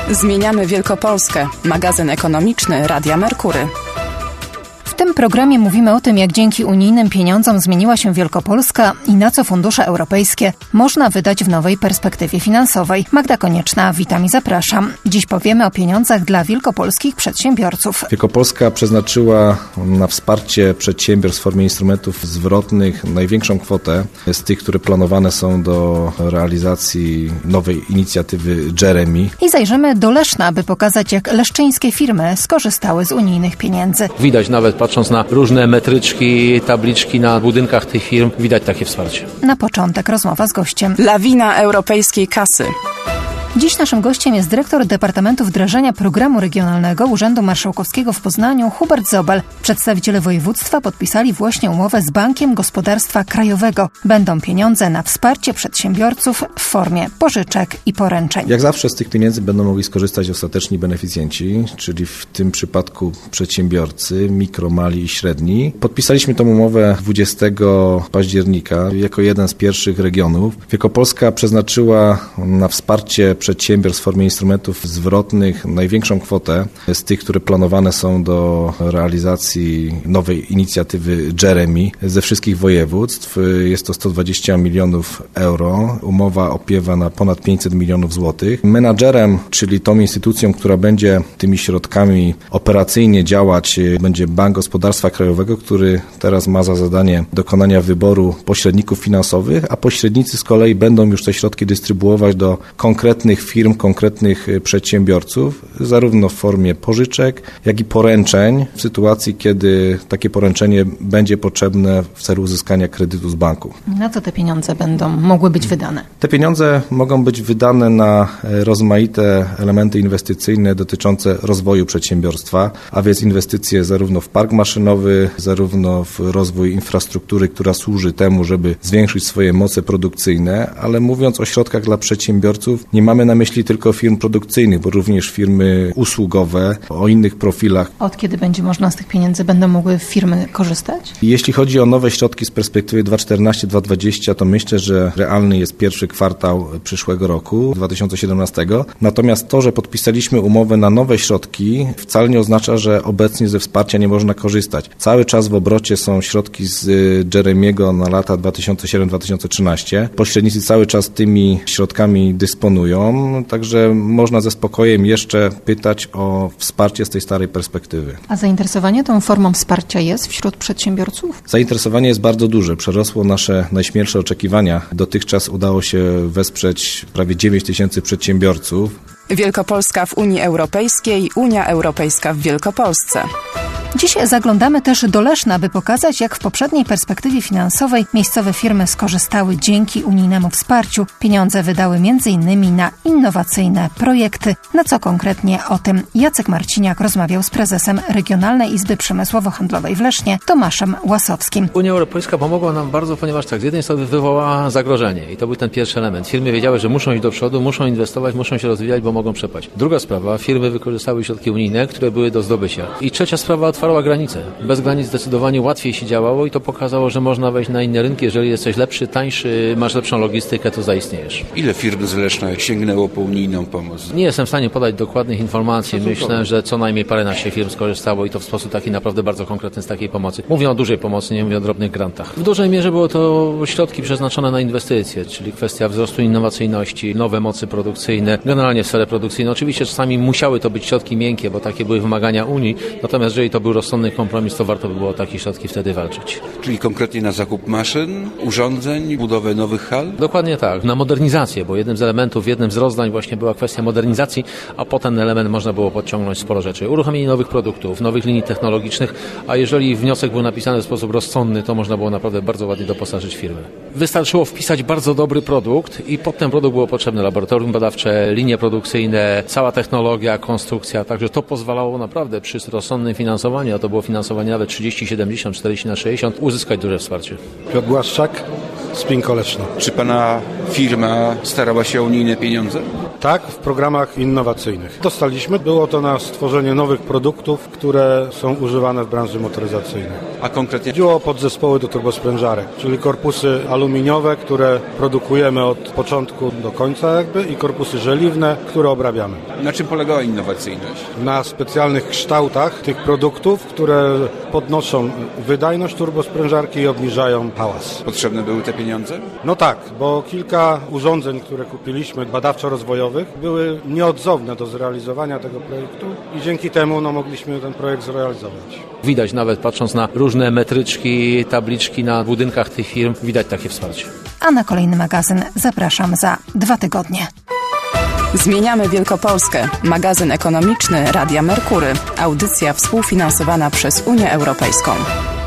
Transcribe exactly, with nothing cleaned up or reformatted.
Zmieniamy Wielkopolskę. Magazyn ekonomiczny Radia Merkury. W tym programie mówimy o tym, jak dzięki unijnym pieniądzom zmieniła się Wielkopolska i na co fundusze europejskie można wydać w nowej perspektywie finansowej. Magda Konieczna, witam i zapraszam. Dziś powiemy o pieniądzach dla wielkopolskich przedsiębiorców. Wielkopolska przeznaczyła na wsparcie przedsiębiorstw w formie instrumentów zwrotnych największą kwotę z tych, które planowane są do realizacji nowej inicjatywy Jeremy. I zajrzymy do Leszna, aby pokazać, jak leszczyńskie firmy skorzystały z unijnych pieniędzy. Widać nawet patrząc na różne metryczki, tabliczki na budynkach tych firm, widać takie wsparcie. Na początek rozmowa z gościem. Lawina europejskiej kasy. Dziś naszym gościem jest dyrektor Departamentu Wdrażania Programu Regionalnego Urzędu Marszałkowskiego w Poznaniu Hubert Zobel. Przedstawiciele województwa podpisali właśnie umowę z Bankiem Gospodarstwa Krajowego. Będą pieniądze na wsparcie przedsiębiorców w formie pożyczek i poręczeń. Jak zawsze z tych pieniędzy będą mogli skorzystać ostateczni beneficjenci, czyli w tym przypadku przedsiębiorcy, mikro, mali i średni. Podpisaliśmy tę umowę dwudziestego października jako jeden z pierwszych regionów. Wielkopolska przeznaczyła na wsparcie przedsiębiorstw w formie instrumentów zwrotnych największą kwotę z tych, które planowane są do realizacji nowej inicjatywy Jeremy ze wszystkich województw. Jest to sto dwadzieścia milionów euro. Umowa opiewa na ponad pięćset milionów złotych. Menadżerem, czyli tą instytucją, która będzie tymi środkami operacyjnie działać, będzie Bank Gospodarstwa Krajowego, który teraz ma za zadanie dokonania wyboru pośredników finansowych, a pośrednicy z kolei będą już te środki dystrybuować do konkretnych firm, konkretnych przedsiębiorców, zarówno w formie pożyczek, jak i poręczeń, w sytuacji, kiedy takie poręczenie będzie potrzebne w celu uzyskania kredytu z banku. Na co te pieniądze będą mogły być wydane? Te pieniądze mogą być wydane na rozmaite elementy inwestycyjne dotyczące rozwoju przedsiębiorstwa, a więc inwestycje zarówno w park maszynowy, zarówno w rozwój infrastruktury, która służy temu, żeby zwiększyć swoje moce produkcyjne, ale mówiąc o środkach dla przedsiębiorców, nie mamy na myśli tylko firm produkcyjnych, bo również firmy usługowe o innych profilach. Od kiedy będzie można z tych pieniędzy będą mogły firmy korzystać? Jeśli chodzi o nowe środki z perspektywy dwa tysiące czternasty do dwa tysiące dwudziestego, to myślę, że realny jest pierwszy kwartał przyszłego roku, dwa tysiące siedemnastego. Natomiast to, że podpisaliśmy umowę na nowe środki, wcale nie oznacza, że obecnie ze wsparcia nie można korzystać. Cały czas w obrocie są środki z Jeremiego na lata dwa tysiące siódmy do dwa tysiące trzynastego. Pośrednicy cały czas tymi środkami dysponują. Także można ze spokojem jeszcze pytać o wsparcie z tej starej perspektywy. A zainteresowanie tą formą wsparcia jest wśród przedsiębiorców? Zainteresowanie jest bardzo duże. Przerosło nasze najśmielsze oczekiwania. Dotychczas udało się wesprzeć prawie dziewięć tysięcy przedsiębiorców. Wielkopolska w Unii Europejskiej, Unia Europejska w Wielkopolsce. Dziś zaglądamy też do Leszna, by pokazać, jak w poprzedniej perspektywie finansowej miejscowe firmy skorzystały dzięki unijnemu wsparciu. Pieniądze wydały między innymi na innowacyjne projekty. Na co konkretnie o tym Jacek Marciniak rozmawiał z prezesem Regionalnej Izby Przemysłowo-Handlowej w Lesznie, Tomaszem Łasowskim. Unia Europejska pomogła nam bardzo, ponieważ tak, z jednej strony wywołała zagrożenie i to był ten pierwszy element. Firmy wiedziały, że muszą iść do przodu, muszą inwestować, muszą się rozwijać, bo mogą przepaść. Druga sprawa, firmy wykorzystały środki unijne, które były do zdobycia. I trzecia sprawa, otwarła granice. Bez granic zdecydowanie łatwiej się działało i to pokazało, że można wejść na inne rynki. Jeżeli jesteś lepszy, tańszy, masz lepszą logistykę, to zaistniejesz. Ile firm z Leszna sięgnęło po unijną pomoc? Nie jestem w stanie podać dokładnych informacji. Myślę, że co najmniej paręnaście firm skorzystało i to w sposób taki naprawdę bardzo konkretny z takiej pomocy. Mówię o dużej pomocy, nie mówię o drobnych grantach. W dużej mierze było to środki przeznaczone na inwestycje, czyli kwestia wzrostu innowacyjności, nowe mocy produkcyjne, generalnie w sferę produkcyjną. Oczywiście czasami musiały to być środki miękkie, bo takie były wymagania Unii, natomiast jeżeli to był rozsądny kompromis, to warto by było o takie środki wtedy walczyć. Czyli konkretnie na zakup maszyn, urządzeń, budowę nowych hal? Dokładnie tak. Na modernizację, bo jednym z elementów, jednym z rozdań właśnie była kwestia modernizacji, a potem ten element można było podciągnąć sporo rzeczy. Uruchomienie nowych produktów, nowych linii technologicznych, a jeżeli wniosek był napisany w sposób rozsądny, to można było naprawdę bardzo ładnie doposażyć firmy. Wystarczyło wpisać bardzo dobry produkt i pod ten produkt było potrzebne laboratorium badawcze, linie produkcyjne, cała technologia, konstrukcja, także to pozwalało naprawdę przy rozsądnym finansowaniu, a to było finansowanie nawet trzydzieści, siedemdziesiąt, czterdzieści na sześćdziesiąt, uzyskać duże wsparcie. Piotr Błaszczak, Spinko Leszno. Czy pana firma starała się o unijne pieniądze? Tak, w programach innowacyjnych. Dostaliśmy, było to na stworzenie nowych produktów, które są używane w branży motoryzacyjnej. A konkretnie? Chodziło o podzespoły do turbosprężarek, czyli korpusy aluminiowe, które produkujemy od początku do końca jakby i korpusy żeliwne, które obrabiamy. Na czym polegała innowacyjność? Na specjalnych kształtach tych produktów, które podnoszą wydajność turbosprężarki i obniżają hałas. Potrzebne były te pieniądze? No tak, bo kilka urządzeń, które kupiliśmy, badawczo-rozwojowych, były nieodzowne do zrealizowania tego projektu i dzięki temu no, mogliśmy ten projekt zrealizować. Widać nawet patrząc na różne metryczki, tabliczki na budynkach tych firm, widać takie wsparcie. A na kolejny magazyn zapraszam za dwa tygodnie. Zmieniamy Wielkopolskę. Magazyn ekonomiczny Radia Merkury. Audycja współfinansowana przez Unię Europejską.